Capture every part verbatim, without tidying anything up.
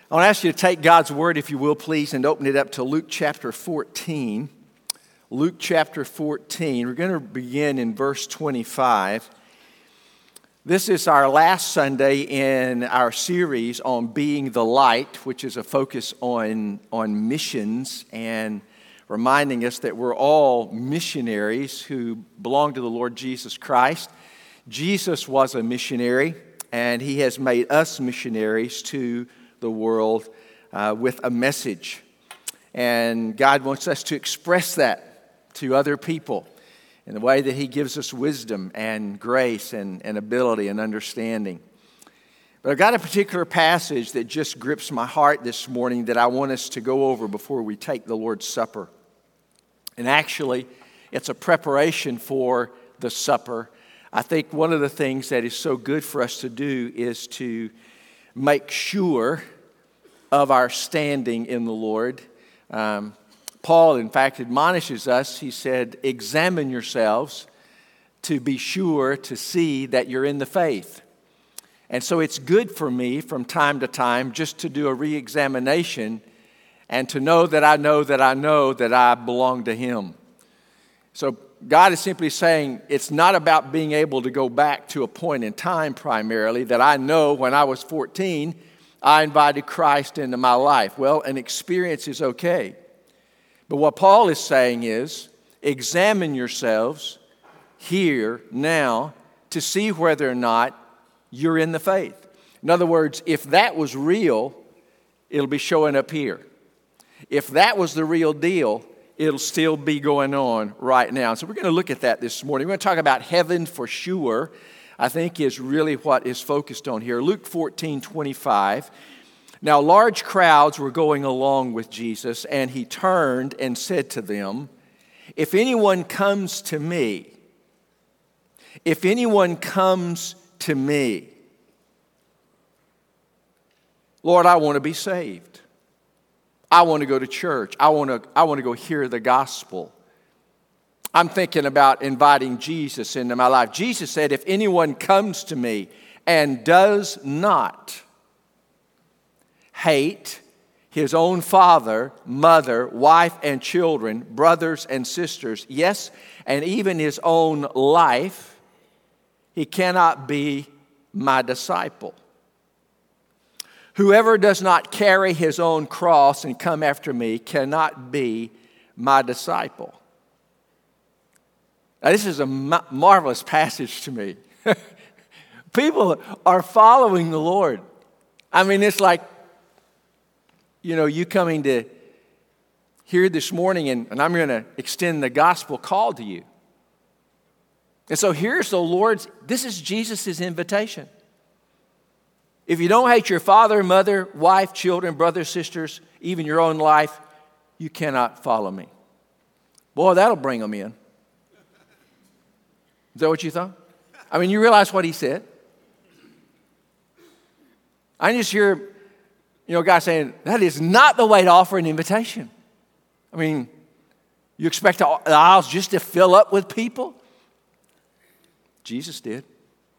I want to ask you to take God's Word, if you will, please, and open it up to Luke chapter fourteen. Luke chapter fourteen. We're going to begin in verse twenty-five. This is our last Sunday in our series on being the light, which is a focus on, on missions and reminding us that we're all missionaries who belong to the Lord Jesus Christ. Jesus was a missionary, and he has made us missionaries to the world uh, with a message. And God wants us to express that to other people in the way that he gives us wisdom and grace and, and ability and understanding. But I've got a particular passage that just grips my heart this morning that I want us to go over before we take the Lord's Supper. And actually, it's a preparation for the supper. I think one of the things that is so good for us to do is to make sure of our standing in the Lord. Um, Paul, in fact, admonishes us. He said, examine yourselves to be sure to see that you're in the faith. And so it's good for me from time to time just to do a re-examination and to know that I know that I know that I belong to him. So God is simply saying it's not about being able to go back to a point in time primarily that I know when I was fourteen, I invited Christ into my life. Well, an experience is okay. But what Paul is saying is, examine yourselves here, now, to see whether or not you're in the faith. In other words, if that was real, it'll be showing up here. If that was the real deal, it'll still be going on right now. So we're going to look at that this morning. We're going to talk about heaven for sure, I think is really what is focused on here. Luke fourteen twenty-five. Now large crowds were going along with Jesus, and he turned and said to them, if anyone comes to me, if anyone comes to me, Lord, I want to be saved. I want to go to church. I want to, I want to go hear the gospel. I'm thinking about inviting Jesus into my life. Jesus said, if anyone comes to me and does not hate his own father, mother, wife, and children, brothers and sisters, yes, and even his own life, he cannot be my disciple. Whoever does not carry his own cross and come after me cannot be my disciple. Now, this is a ma- marvelous passage to me. People are following the Lord. I mean, it's like, you know, you coming to here this morning, and, and I'm going to extend the gospel call to you. And so here's the Lord's, this is Jesus' invitation. If you don't hate your father, mother, wife, children, brothers, sisters, even your own life, you cannot follow me. Boy, that'll bring them in. Is that what you thought? I mean, you realize what he said? I just hear, you know, a guy saying, that is not the way to offer an invitation. I mean, you expect the aisles just to fill up with people? Jesus did.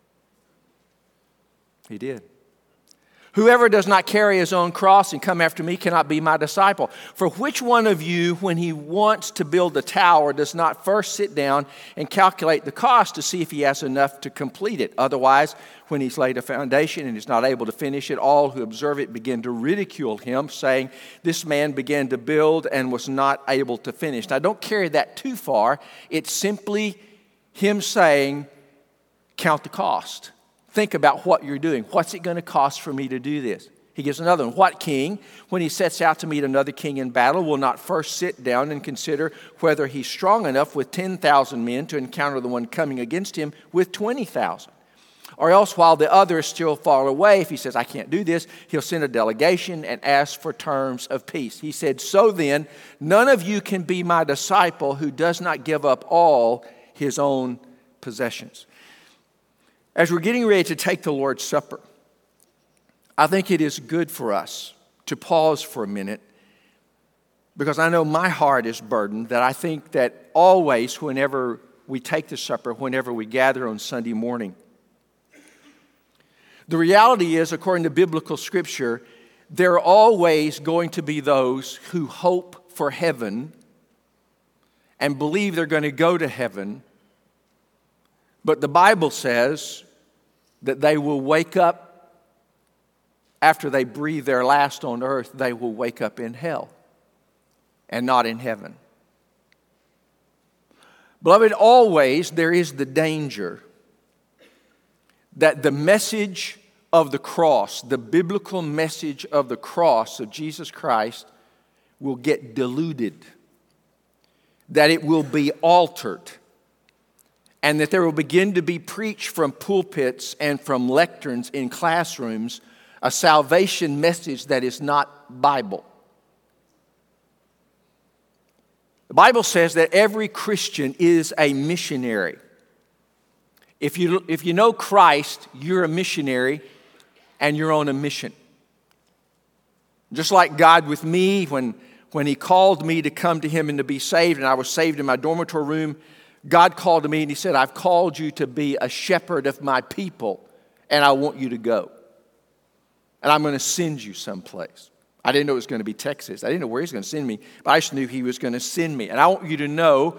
He did. Whoever does not carry his own cross and come after me cannot be my disciple. For which one of you, when he wants to build a tower, does not first sit down and calculate the cost to see if he has enough to complete it? Otherwise, when he's laid a foundation and is not able to finish it, all who observe it begin to ridicule him, saying, this man began to build and was not able to finish. Now, don't carry that too far. It's simply him saying, count the cost. Think about what you're doing. What's it going to cost for me to do this? He gives another one. What king, when he sets out to meet another king in battle, will not first sit down and consider whether he's strong enough with ten thousand men to encounter the one coming against him with twenty thousand? Or else, while the other is still far away, if he says, I can't do this, he'll send a delegation and ask for terms of peace. He said, so then, none of you can be my disciple who does not give up all his own possessions. As we're getting ready to take the Lord's Supper, I think it is good for us to pause for a minute, because I know my heart is burdened that I think that always whenever we take the supper, whenever we gather on Sunday morning, the reality is, according to biblical scripture, there are always going to be those who hope for heaven and believe they're going to go to heaven, but the Bible says that they will wake up after they breathe their last on earth, they will wake up in hell and not in heaven. Beloved, always there is the danger that the message of the cross, the biblical message of the cross of Jesus Christ, will get diluted, that it will be altered, and that there will begin to be preached from pulpits and from lecterns in classrooms a salvation message that is not Bible. The Bible says that every Christian is a missionary. If you, if you know Christ, you're a missionary and you're on a mission. Just like God with me, when, when He called me to come to Him and to be saved, and I was saved in my dormitory room, God called to me and He said, I've called you to be a shepherd of my people, and I want you to go. And I'm going to send you someplace. I didn't know it was going to be Texas. I didn't know where He was going to send me, but I just knew He was going to send me. And I want you to know,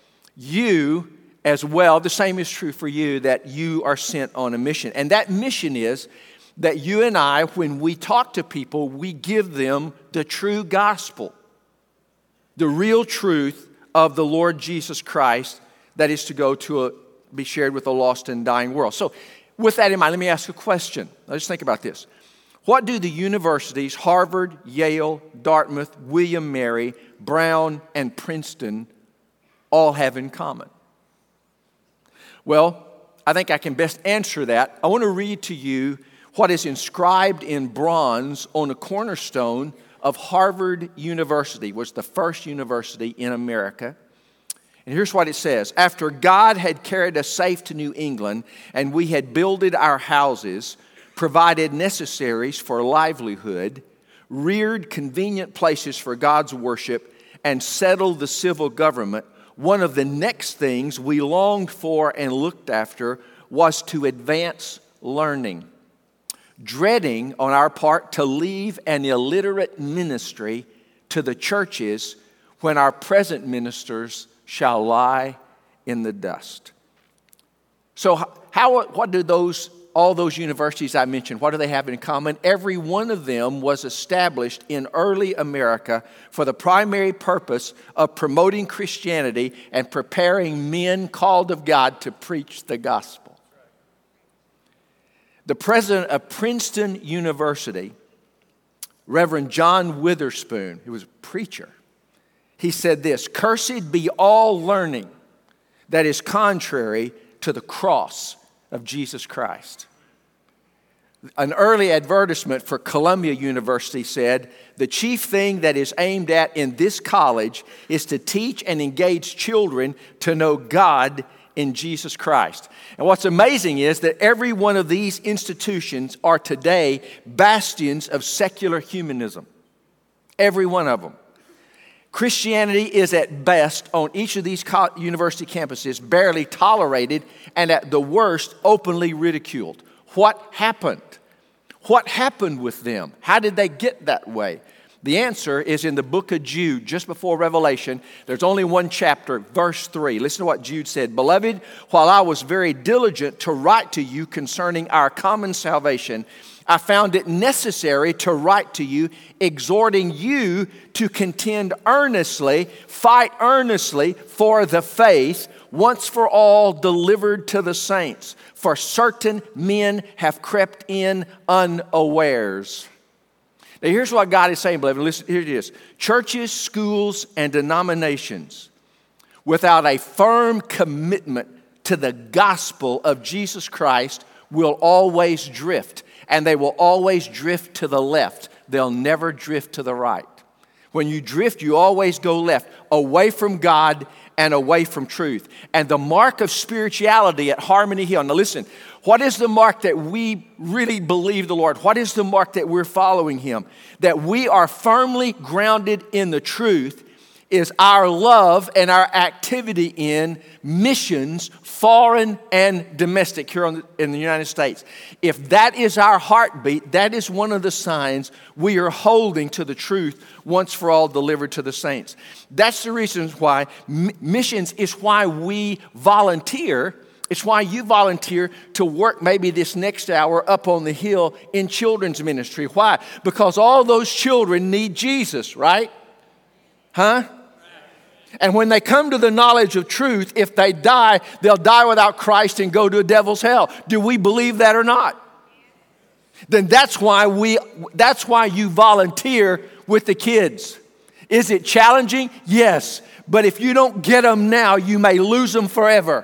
you as well, the same is true for you, that you are sent on a mission. And that mission is that you and I, when we talk to people, we give them the true gospel, the real truth of the Lord Jesus Christ that is to go to a, be shared with a lost and dying world. So with that in mind, let me ask a question. Let's think about this. What do the universities, Harvard, Yale, Dartmouth, William and Mary, Brown, and Princeton all have in common? Well, I think I can best answer that. I want to read to you what is inscribed in bronze on a cornerstone of Harvard University, was the first university in America. And here's what it says. After God had carried us safe to New England, and we had builded our houses, provided necessaries for livelihood, reared convenient places for God's worship, and settled the civil government, one of the next things we longed for and looked after was to advance learning, dreading on our part to leave an illiterate ministry to the churches when our present ministers shall lie in the dust. So how, what do those, all those universities I mentioned, what do they have in common? Every one of them was established in early America for the primary purpose of promoting Christianity and preparing men called of God to preach the gospel. The president of Princeton University, Reverend John Witherspoon, who was a preacher, he said this: "Cursed be all learning that is contrary to the cross of Jesus Christ." An early advertisement for Columbia University said, "The chief thing that is aimed at in this college is to teach and engage children to know God in Jesus Christ." And what's amazing is that every one of these institutions are today bastions of secular humanism. Every one of them. Christianity is at best on each of these university campuses barely tolerated and at the worst openly ridiculed. What happened? What happened with them? How did they get that way? The answer is in the book of Jude, just before Revelation. There's only one chapter, verse three. Listen to what Jude said. "Beloved, while I was very diligent to write to you concerning our common salvation, I found it necessary to write to you, exhorting you to contend earnestly, fight earnestly for the faith once for all delivered to the saints. For certain men have crept in unawares." Now here's what God is saying, beloved. Listen, here it is. Churches, schools, and denominations without a firm commitment to the gospel of Jesus Christ will always drift. And they will always drift to the left. They'll never drift to the right. When you drift, you always go left, away from God and away from truth. And the mark of spirituality at Harmony Hill. Now listen, what is the mark that we really believe the Lord? What is the mark that we're following Him? That we are firmly grounded in the truth, is our love and our activity in missions, foreign and domestic, here on the, in the United States. If that is our heartbeat, that is one of the signs we are holding to the truth once for all delivered to the saints. That's the reason why m- missions is why we volunteer. It's why you volunteer to work maybe this next hour up on the hill in children's ministry. Why? Because all those children need Jesus, right? Huh? And when they come to the knowledge of truth, if they die, they'll die without Christ and go to a devil's hell. Do we believe that or not? Then that's why we that's why you volunteer with the kids. Is it challenging? Yes. But if you don't get them now, you may lose them forever.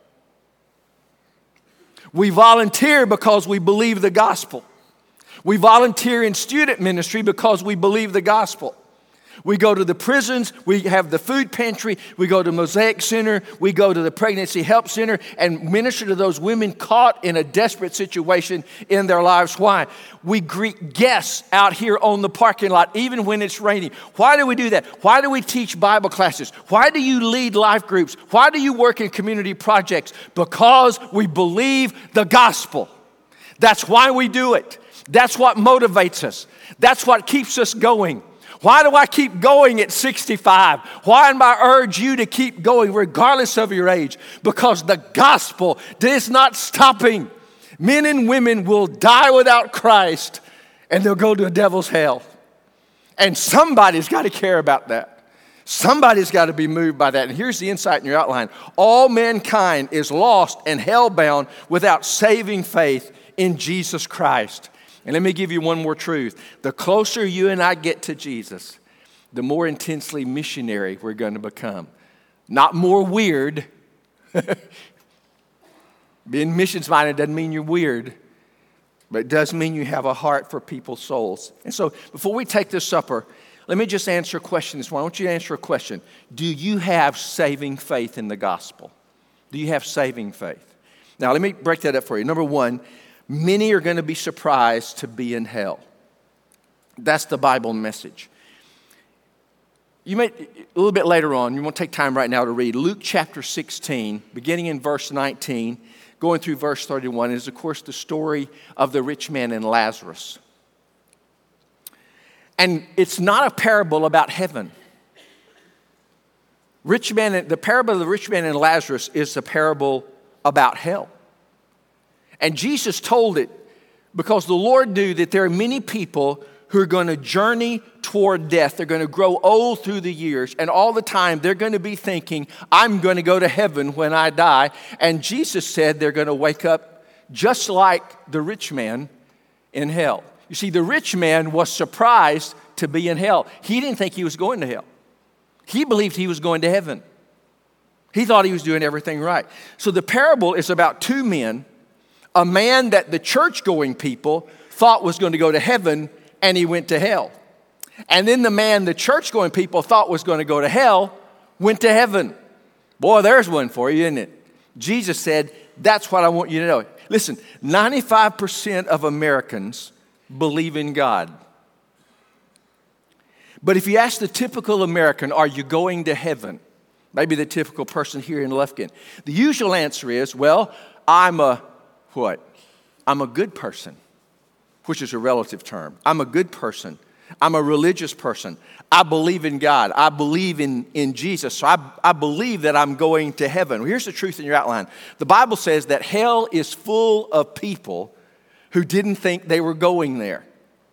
We volunteer because we believe the gospel. We volunteer in student ministry because we believe the gospel. We go to the prisons, we have the food pantry, we go to Mosaic Center, we go to the Pregnancy Help Center and minister to those women caught in a desperate situation in their lives. Why? We greet guests out here on the parking lot even when it's raining. Why do we do that? Why do we teach Bible classes? Why do you lead life groups? Why do you work in community projects? Because we believe the gospel. That's why we do it. That's what motivates us. That's what keeps us going. Why do I keep going at sixty-five? Why am I urge you to keep going regardless of your age? Because the gospel is not stopping. Men and women will die without Christ and they'll go to a devil's hell. And somebody's got to care about that. Somebody's got to be moved by that. And here's the insight in your outline. All mankind is lost and hell-bound without saving faith in Jesus Christ. And let me give you one more truth. The closer you and I get to Jesus, the more intensely missionary we're going to become. Not more weird. Being missions-minded doesn't mean you're weird, but it does mean you have a heart for people's souls. And so before we take this supper, let me just answer a question this morning. I want you to answer a question. Do you have saving faith in the gospel? Do you have saving faith? Now, let me break that up for you. Number one, many are going to be surprised to be in hell. That's the Bible message. You may, a little bit later on, you won't take time right now to read Luke chapter sixteen, beginning in verse nineteen, going through verse thirty-one, is of course the story of the rich man and Lazarus. And it's not a parable about heaven. Rich man, the parable of the rich man and Lazarus is a parable about hell. And Jesus told it because the Lord knew that there are many people who are going to journey toward death. They're going to grow old through the years. And all the time they're going to be thinking, I'm going to go to heaven when I die. And Jesus said they're going to wake up just like the rich man in hell. You see, the rich man was surprised to be in hell. He didn't think he was going to hell. He believed he was going to heaven. He thought he was doing everything right. So the parable is about two men. A man that the church-going people thought was going to go to heaven, and he went to hell. And then the man the church-going people thought was going to go to hell went to heaven. Boy, there's one for you, isn't it? Jesus said, that's what I want you to know. Listen, ninety-five percent of Americans believe in God. But if you ask the typical American, are you going to heaven? Maybe the typical person here in Lufkin. The usual answer is, well, I'm a What? I'm a good person, which is a relative term. I'm a good person. I'm a religious person. I believe in God. I believe in, in Jesus. So I, I believe that I'm going to heaven. Well, here's the truth in your outline. The Bible says that hell is full of people who didn't think they were going there.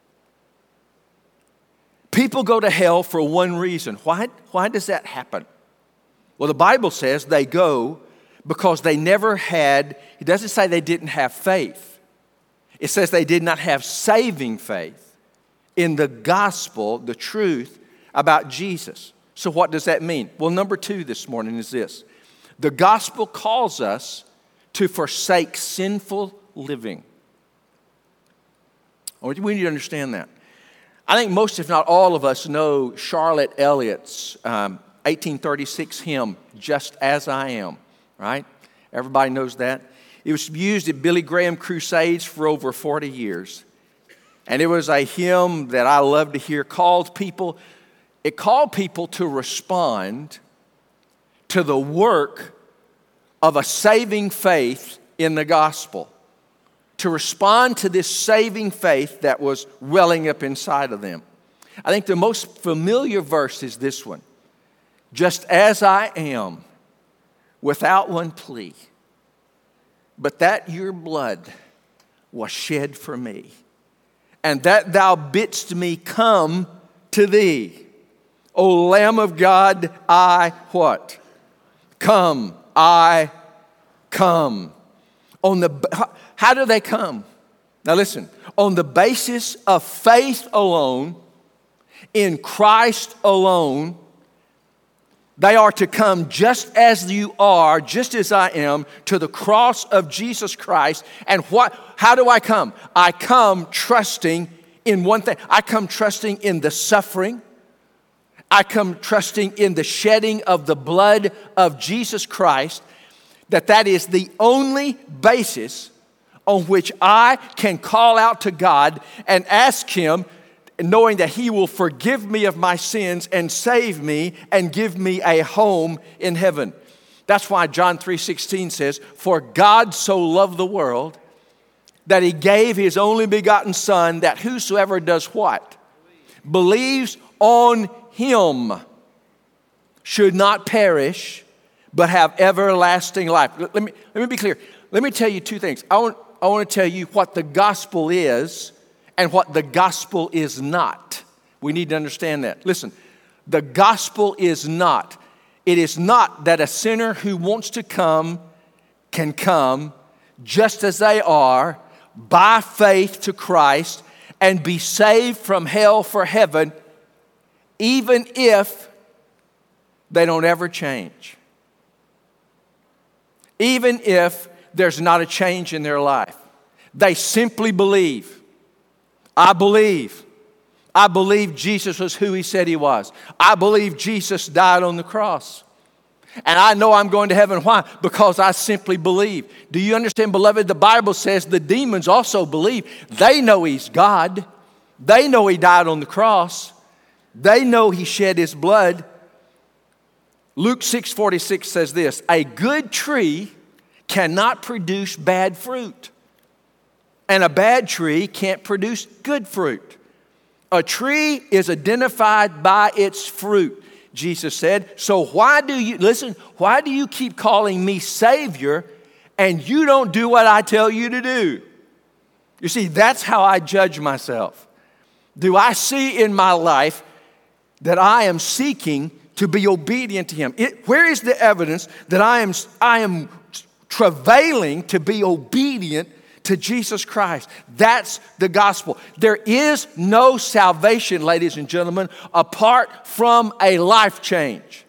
People go to hell for one reason. Why, why does that happen? Well, the Bible says they go because they never had, it doesn't say they didn't have faith. It says they did not have saving faith in the gospel, the truth about Jesus. So what does that mean? Well, number two this morning is this. The gospel calls us to forsake sinful living. We need to understand that. I think most, if not all of us, know Charlotte Elliott's um, eighteen thirty-six hymn, Just As I Am. Right? Everybody knows that. It was used at Billy Graham crusades for over forty years. And it was a hymn that I love to hear, called people it called people to respond to the work of a saving faith in the gospel. To respond to this saving faith that was welling up inside of them. I think the most familiar verse is this one. Just as I am, without one plea, but that your blood was shed for me, and that thou bidst me come to thee. O Lamb of God, I what? Come, I come. On the how do they come? Now listen, on the basis of faith alone, in Christ alone, they are to come just as you are, just as I am, to the cross of Jesus Christ. And what? How do I come? I come trusting in one thing. I come trusting in the suffering. I come trusting in the shedding of the blood of Jesus Christ. That that is the only basis on which I can call out to God and ask Him, knowing that He will forgive me of my sins and save me and give me a home in heaven. That's why John three sixteen says, for God so loved the world that He gave His only begotten Son, that whosoever does what? Believes on Him should not perish, but have everlasting life. Let me, let me be clear. Let me tell you two things. I want, I want to tell you what the gospel is and what the gospel is not. We need to understand that. Listen, the gospel is not. It is not that a sinner who wants to come can come just as they are by faith to Christ and be saved from hell for heaven, even if they don't ever change. Even if there's not a change in their life. They simply believe. I believe. I believe Jesus was who He said He was. I believe Jesus died on the cross. And I know I'm going to heaven. Why? Because I simply believe. Do you understand, beloved? The Bible says the demons also believe. They know He's God. They know He died on the cross. They know He shed His blood. Luke six forty-six says this, a good tree cannot produce bad fruit. And a bad tree can't produce good fruit. A tree is identified by its fruit, Jesus said. So why do you, listen, why do you keep calling me Savior and you don't do what I tell you to do? You see, that's how I judge myself. Do I see in my life that I am seeking to be obedient to Him? It, where is the evidence that I am, I am travailing to be obedient to Jesus Christ? That's the gospel. There is no salvation, ladies and gentlemen, apart from a life change.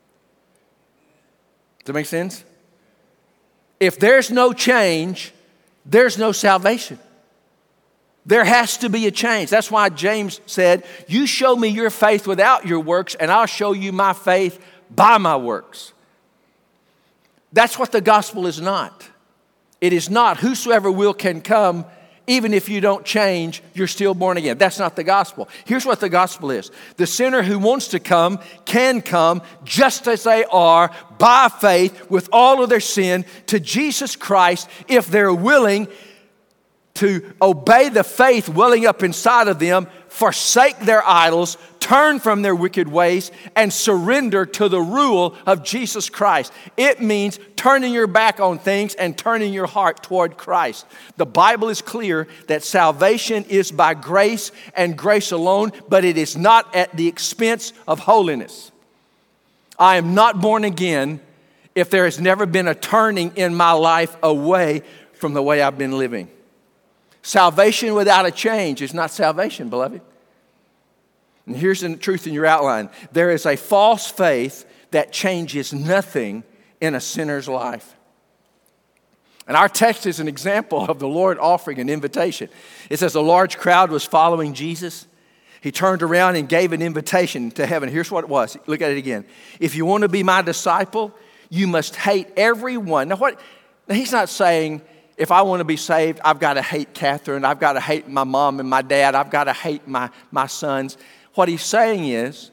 Does that make sense? If there's no change, there's no salvation. There has to be a change. That's why James said, you show me your faith without your works, and I'll show you my faith by my works. That's what the gospel is not. It is not whosoever will can come, even if you don't change, you're still born again. That's not the gospel. Here's what the gospel is. The sinner who wants to come can come just as they are by faith with all of their sin to Jesus Christ if they're willing to obey the faith welling up inside of them, forsake their idols, turn from their wicked ways, and surrender to the rule of Jesus Christ. It means turning your back on things and turning your heart toward Christ. The Bible is clear that salvation is by grace and grace alone, but it is not at the expense of holiness. I am not born again if there has never been a turning in my life away from the way I've been living. Salvation without a change is not salvation, beloved. And here's the truth in your outline. There is a false faith that changes nothing in a sinner's life. And our text is an example of the Lord offering an invitation. It says a large crowd was following Jesus. He turned around and gave an invitation to heaven. Here's what it was. Look at it again. If you want to be my disciple, you must hate everyone. Now what? Now he's not saying, if I want to be saved, I've got to hate Catherine. I've got to hate my mom and my dad. I've got to hate my, my sons. What he's saying is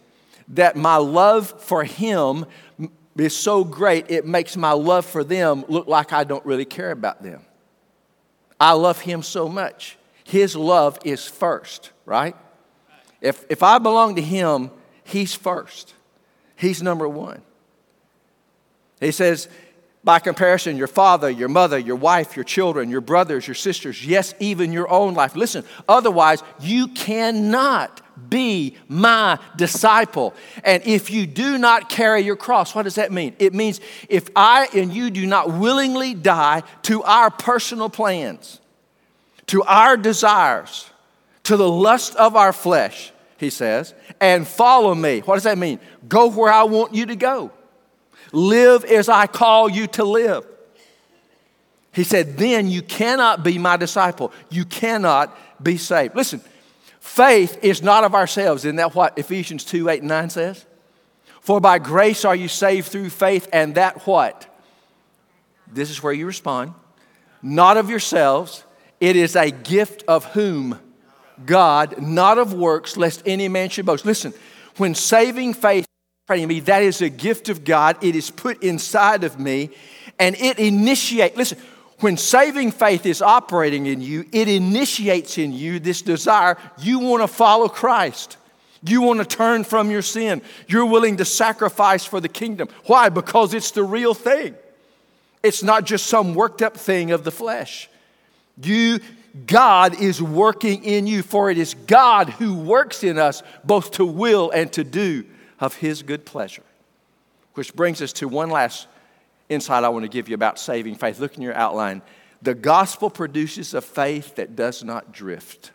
that my love for him is so great, it makes my love for them look like I don't really care about them. I love him so much. His love is first, right? If, if I belong to him, he's first. He's number one. He says, by comparison, your father, your mother, your wife, your children, your brothers, your sisters, yes, even your own life. Listen, otherwise, you cannot be my disciple. And if you do not carry your cross, what does that mean? It means if I and you do not willingly die to our personal plans, to our desires, to the lust of our flesh, he says, and follow me. What does that mean? Go where I want you to go. Live as I call you to live. He said, then you cannot be my disciple. You cannot be saved. Listen, faith is not of ourselves. Isn't that what Ephesians two, eight, and nine says? For by grace are you saved through faith, and that what? This is where you respond. Not of yourselves. It is a gift of whom? God, not of works, lest any man should boast. Listen, when saving faith me, that is a gift of God. It is put inside of me, and it initiates. Listen, when saving faith is operating in you, it initiates in you this desire. You want to follow Christ. You want to turn from your sin. You're willing to sacrifice for the kingdom. Why? Because it's the real thing. It's not just some worked up thing of the flesh. You, God is working in you, for it is God who works in us both to will and to do of his good pleasure. Which brings us to one last insight I want to give you about saving faith. Look in your outline. The gospel produces a faith that does not drift.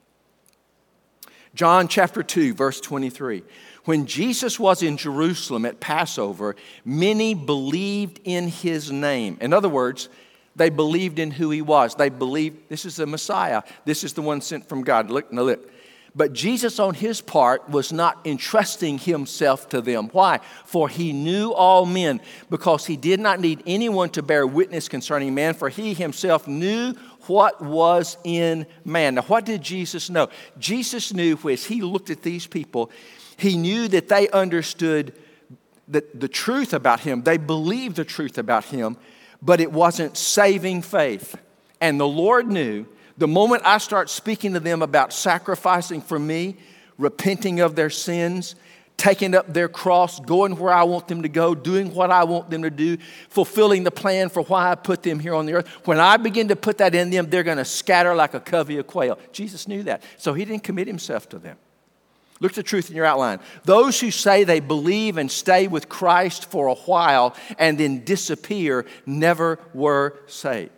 John chapter two, verse twenty-three. When Jesus was in Jerusalem at Passover, many believed in his name. In other words, they believed in who he was. They believed this is the Messiah. This is the one sent from God. Look, now look. But Jesus on his part was not entrusting himself to them. Why? For he knew all men, because he did not need anyone to bear witness concerning man, for he himself knew what was in man. Now, what did Jesus know? Jesus knew as he looked at these people, he knew that they understood the, the truth about him. They believed the truth about him, but it wasn't saving faith. And the Lord knew the moment I start speaking to them about sacrificing for me, repenting of their sins, taking up their cross, going where I want them to go, doing what I want them to do, fulfilling the plan for why I put them here on the earth. When I begin to put that in them, they're going to scatter like a covey of quail. Jesus knew that, so he didn't commit himself to them. Look at the truth in your outline. Those who say they believe and stay with Christ for a while and then disappear never were saved.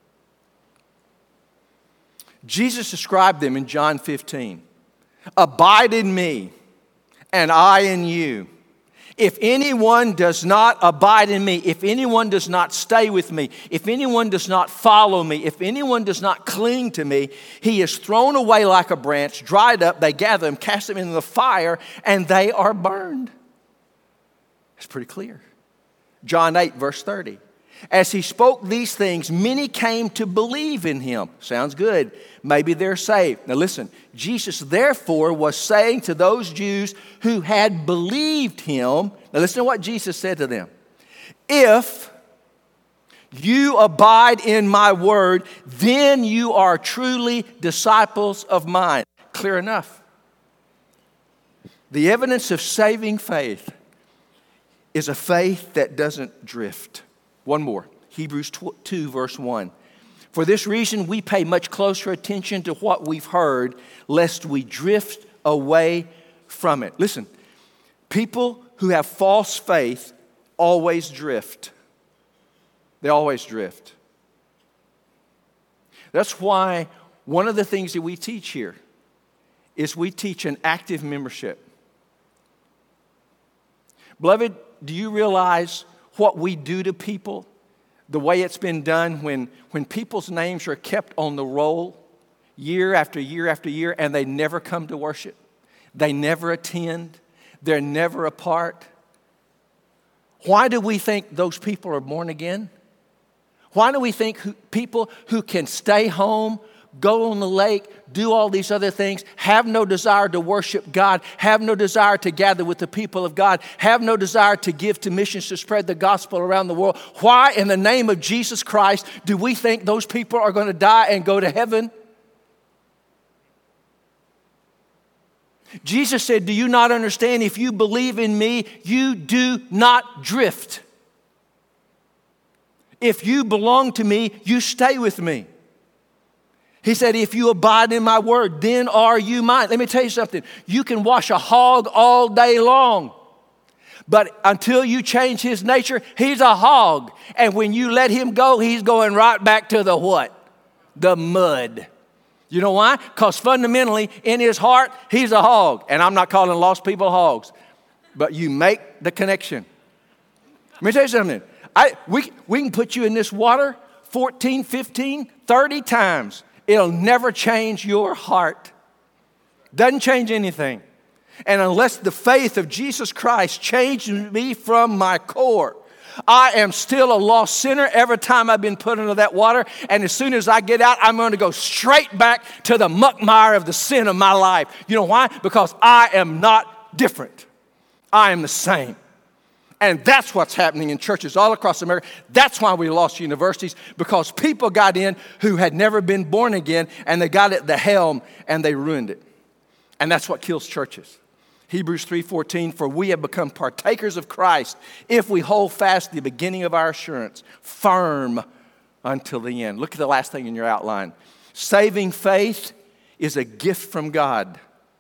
Jesus described them in John fifteen. Abide in me, and I in you. If anyone does not abide in me, if anyone does not stay with me, if anyone does not follow me, if anyone does not cling to me, he is thrown away like a branch, dried up, they gather him, cast him into the fire, and they are burned. It's pretty clear. John eight, verse thirty. As he spoke these things, many came to believe in him. Sounds good. Maybe they're saved. Now listen, Jesus therefore was saying to those Jews who had believed him, now listen to what Jesus said to them. If you abide in my word, then you are truly disciples of mine. Clear enough. The evidence of saving faith is a faith that doesn't drift. One more, Hebrews two, verse one. For this reason, we pay much closer attention to what we've heard, lest we drift away from it. Listen, people who have false faith always drift. They always drift. That's why one of the things that we teach here is we teach an active membership. Beloved, do you realize what we do to people, the way it's been done when, when people's names are kept on the roll year after year after year and they never come to worship? They never attend. They're never a part. Why do we think those people are born again? Why do we think who, people who can stay home go on the lake, do all these other things, have no desire to worship God, have no desire to gather with the people of God, have no desire to give to missions to spread the gospel around the world. Why in the name of Jesus Christ do we think those people are going to die and go to heaven? Jesus said, do you not understand? If you believe in me, you do not drift. If you belong to me, you stay with me. He said, if you abide in my word, then are you mine. Let me tell you something. You can wash a hog all day long, but until you change his nature, he's a hog. And when you let him go, he's going right back to the what? The mud. You know why? Because fundamentally, in his heart, he's a hog. And I'm not calling lost people hogs, but you make the connection. Let me tell you something. I, we, we can put you in this water fourteen, fifteen, thirty times. It'll never change your heart. Doesn't change anything. And unless the faith of Jesus Christ changes me from my core, I am still a lost sinner every time I've been put into that water. And as soon as I get out, I'm going to go straight back to the muck mire of the sin of my life. You know why? Because I am not different. I am the same. And that's what's happening in churches all across America. That's why we lost universities, because people got in who had never been born again, and they got at the helm and they ruined it. And that's what kills churches. Hebrews three fourteen, for we have become partakers of Christ if we hold fast the beginning of our assurance, firm until the end. Look at the last thing in your outline. Saving faith is a gift from God.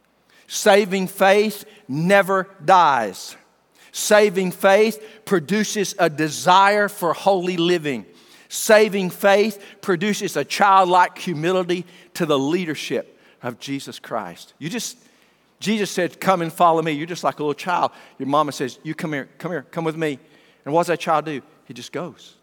Saving faith never dies. Saving faith produces a desire for holy living. Saving faith produces a childlike humility to the leadership of Jesus Christ. You just... Jesus said, come and follow me. You're just like a little child. Your mama says, you come here, come here, come with me. And what does that child do? He just goes.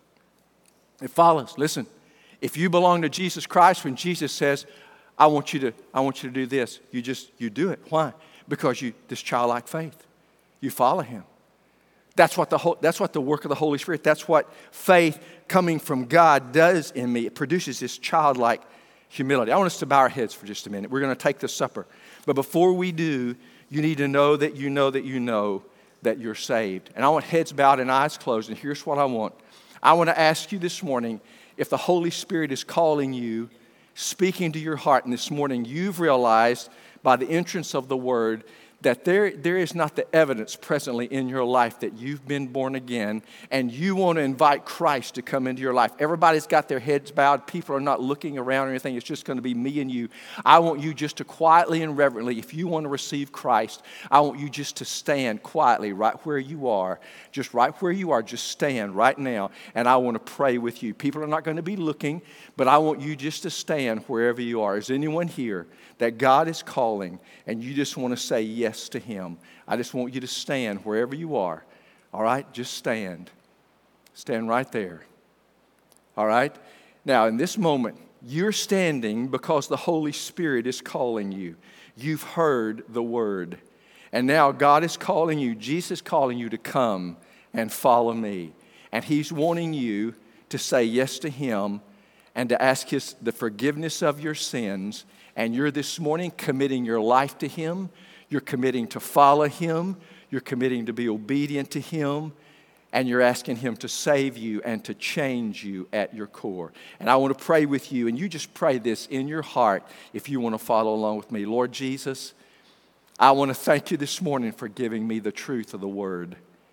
It follows. Listen, if you belong to Jesus Christ, when Jesus says, I want you to, I want you to do this, you just, you do it. Why? Because you, this childlike faith. You follow him. That's what the whole, that's what the work of the Holy Spirit, that's what faith coming from God does in me. It produces this childlike humility. I want us to bow our heads for just a minute. We're going to take the supper. But before we do, you need to know that you know that you know that you're saved. And I want heads bowed and eyes closed. And here's what I want. I want to ask you this morning, if the Holy Spirit is calling you, speaking to your heart, and this morning you've realized by the entrance of the Word that there, there is not the evidence presently in your life that you've been born again, and you want to invite Christ to come into your life. Everybody's got their heads bowed. People are not looking around or anything. It's just going to be me and you. I want you just to quietly and reverently, if you want to receive Christ, I want you just to stand quietly right where you are. Just right where you are. Just stand right now, and I want to pray with you. People are not going to be looking, but I want you just to stand wherever you are. Is anyone here that God is calling and you just want to say yes to him? I just want you to stand wherever you are. All right? Just stand. Stand right there. All right? Now, in this moment, you're standing because the Holy Spirit is calling you. You've heard the word. And now God is calling you, Jesus is calling you to come and follow me. And he's wanting you to say yes to him and to ask his, the forgiveness of your sins. And you're this morning committing your life to him. You're committing to follow him. You're committing to be obedient to him. And you're asking him to save you and to change you at your core. And I want to pray with you. And you just pray this in your heart if you want to follow along with me. Lord Jesus, I want to thank you this morning for giving me the truth of the word.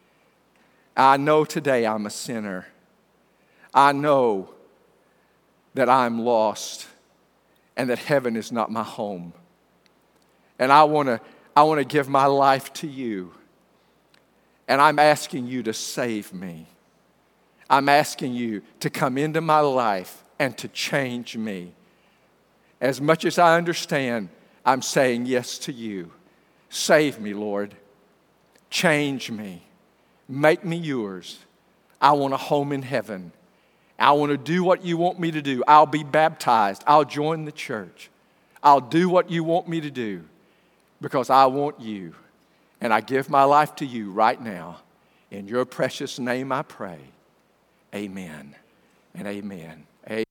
I know today I'm a sinner. I know that I'm lost and that heaven is not my home. And I want to I want to give my life to you. And I'm asking you to save me. I'm asking you to come into my life and to change me. As much as I understand, I'm saying yes to you. Save me, Lord. Change me. Make me yours. I want a home in heaven. I want to do what you want me to do. I'll be baptized. I'll join the church. I'll do what you want me to do because I want you. And I give my life to you right now. In your precious name I pray. Amen and amen. Amen.